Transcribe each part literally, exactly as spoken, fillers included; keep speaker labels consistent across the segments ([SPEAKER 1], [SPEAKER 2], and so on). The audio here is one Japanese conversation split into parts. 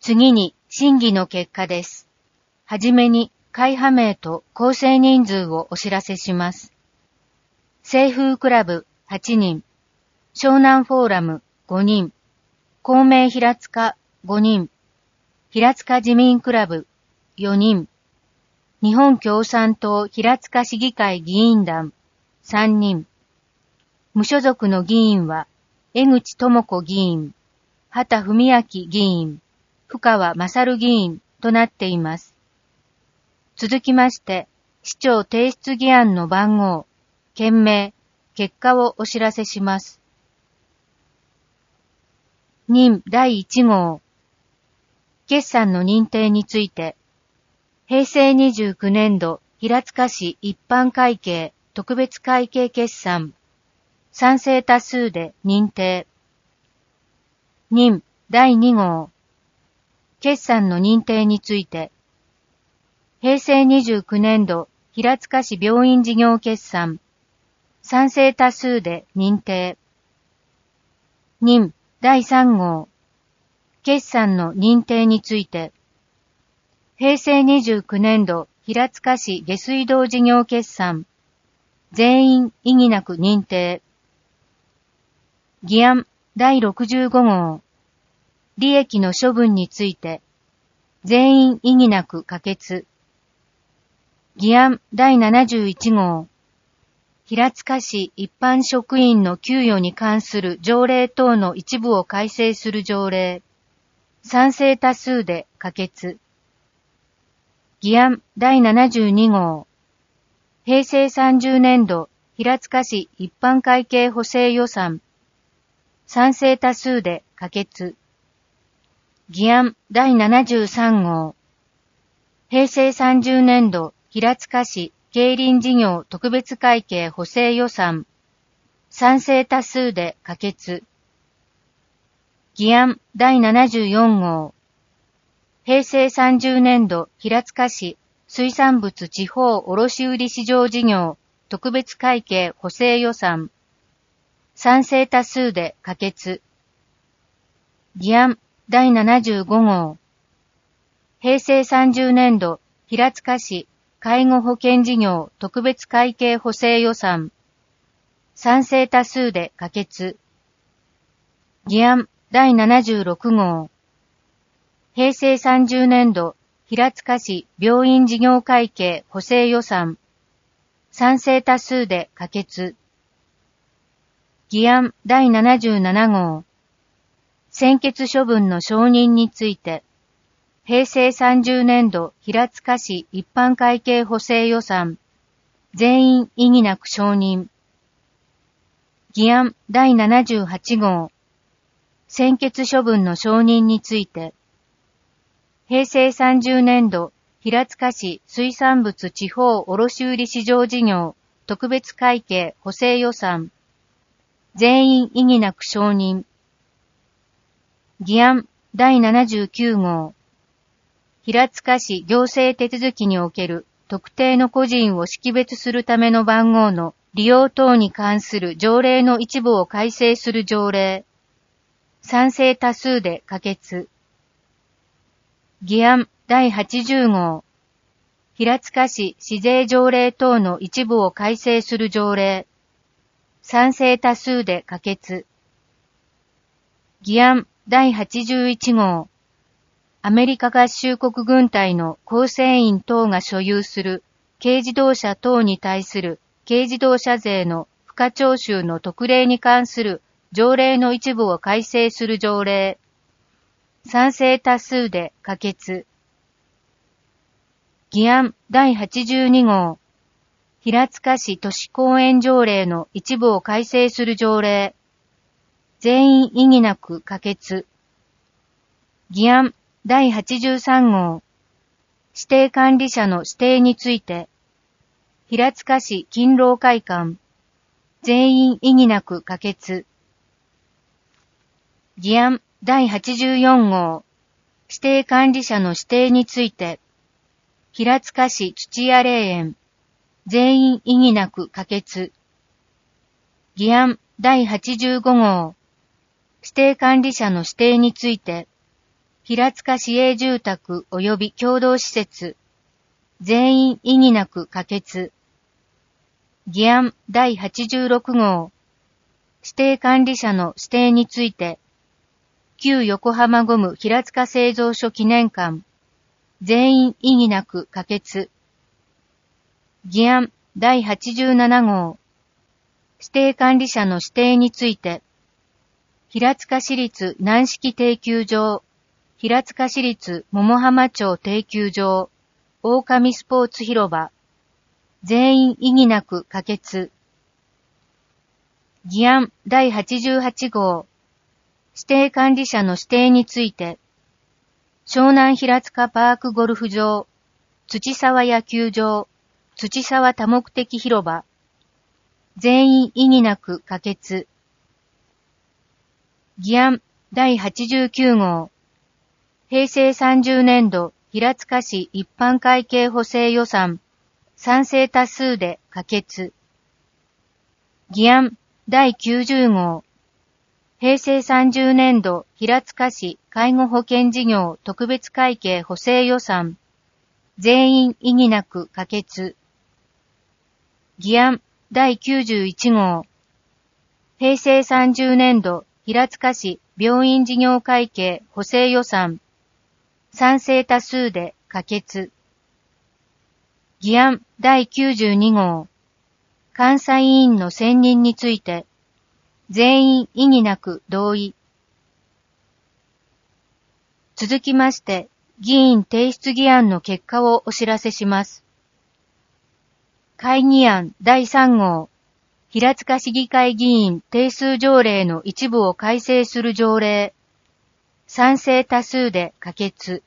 [SPEAKER 1] 次に、審議の結果です。はじめに、会派名と構成人数をお知らせします。清風クラブはちにん、湘南フォーラムごにん、公明平塚ごにん、平塚自民クラブよにん、日本共産党平塚市議会議員団さんにん、無所属の議員は、江口智子議員、畑文明議員、深川勝議員となっています。続きまして、市長提出議案の番号、件名、結果をお知らせします。任だいいち号。決算の認定について、平成にじゅうきゅうねん度平塚市一般会計特別会計決算、賛成多数で認定。任だいに号。決算の認定について、平成にじゅうきゅうねん度平塚市病院事業決算、賛成多数で認定。任だいさん号。決算の認定について、平成にじゅうきゅうねん度平塚市下水道事業決算、全員異議なく認定。議案だいろくじゅうご号。利益の処分について、全員異議なく可決。議案だいななじゅういち号。平塚市一般職員の給与に関する条例等の一部を改正する条例。賛成多数で可決。議案だいななじゅうに号。平成さんじゅうねん度平塚市一般会計補正予算。賛成多数で可決。議案だいななじゅうさん号。平成さんじゅうねん度平塚市競輪事業特別会計補正予算。賛成多数で可決。議案だいななじゅうよん号。平成さんじゅうねん度平塚市水産物地方卸売市場事業特別会計補正予算。賛成多数で可決。議案だいななじゅうご号。平成さんじゅうねん度平塚市介護保険事業特別会計補正予算。賛成多数で可決。議案だいななじゅうろく号。平成さんじゅうねん度平塚市病院事業会計補正予算。賛成多数で可決。議案だいななじゅうなな号。専決処分の承認について、平成さんじゅうねん度平塚市一般会計補正予算。全員異議なく承認。議案だいななじゅうはち号。専決処分の承認について、平成さんじゅうねん度平塚市水産物地方卸売市場事業特別会計補正予算。全員異議なく承認。議案だいななじゅうきゅう号。平塚市行政手続きにおける特定の個人を識別するための番号の利用等に関する条例の一部を改正する条例。賛成多数で可決。議案だいはちじゅう号。平塚市市税条例等の一部を改正する条例。賛成多数で可決。議案だいはちじゅういち号。アメリカ合衆国軍隊の構成員等が所有する軽自動車等に対する軽自動車税の付加徴収の特例に関する条例の一部を改正する条例。賛成多数で可決。議案だいはちじゅうに号。平塚市都市公園条例の一部を改正する条例。全員異議なく可決。議案だいはちじゅうさん号。指定管理者の指定について、平塚市勤労会館。全員異議なく可決。議案だいはちじゅうよん号。指定管理者の指定について、平塚市土屋霊園。全員異議なく可決。議案だいはちじゅうご号。指定管理者の指定について、 平塚市営住宅及び共同施設、全員異議なく可決。議案だいはちじゅうろく号、指定管理者の指定について、旧横浜ゴム平塚製造所記念館、全員異議なく可決。議案だいはちじゅうなな号、指定管理者の指定について、平塚市立軟式定球場、平塚市立桃浜町定球場、狼スポーツ広場、全員異議なく可決。議案だいはちじゅうはち号、指定管理者の指定について、湘南平塚パークゴルフ場、土沢野球場、土沢多目的広場、全員異議なく可決。議案だいはちじゅうきゅう号、平成さんじゅうねん度平塚市一般会計補正予算、賛成多数で可決。議案だいきゅうじゅう号、平成さんじゅうねん度平塚市介護保険事業特別会計補正予算、全員異議なく可決。議案だいきゅうじゅういち号、平成さんじゅうねん度平塚市病院事業会計補正予算、賛成多数で可決。議案だいきゅうじゅうに号、監査委員の選任について、全員異議なく同意。続きまして、議員提出議案の結果をお知らせします。会議案だいさん号、平塚市議会議員定数条例の一部を改正する条例、賛成多数で可決。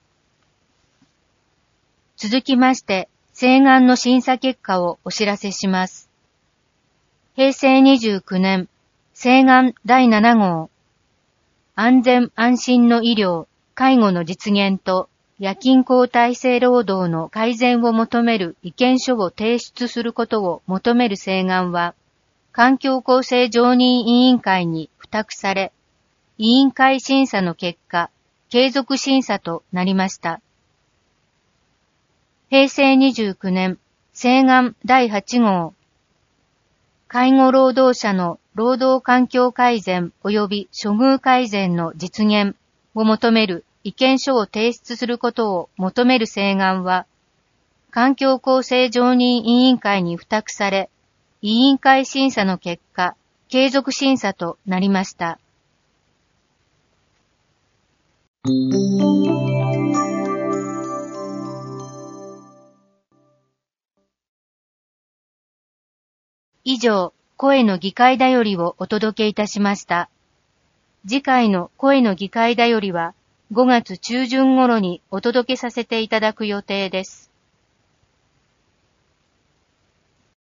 [SPEAKER 1] 続きまして、請願の審査結果をお知らせします。平成にじゅうきゅうねん、請願だいなな号、安全安心の医療、介護の実現と夜勤交代制労働の改善を求める意見書を提出することを求める請願は、環境構成常任委員会に付託され、委員会審査の結果、継続審査となりました。平成にじゅうきゅうねん、請願だいはち号、介護労働者の労働環境改善及び処遇改善の実現を求める意見書を提出することを求める請願は、環境構成常任委員会に付託され、委員会審査の結果、継続審査となりました。以上、声の議会だよりをお届けいたしました。次回の声の議会だよりはごがつ中旬頃にお届けさせていただく予定です。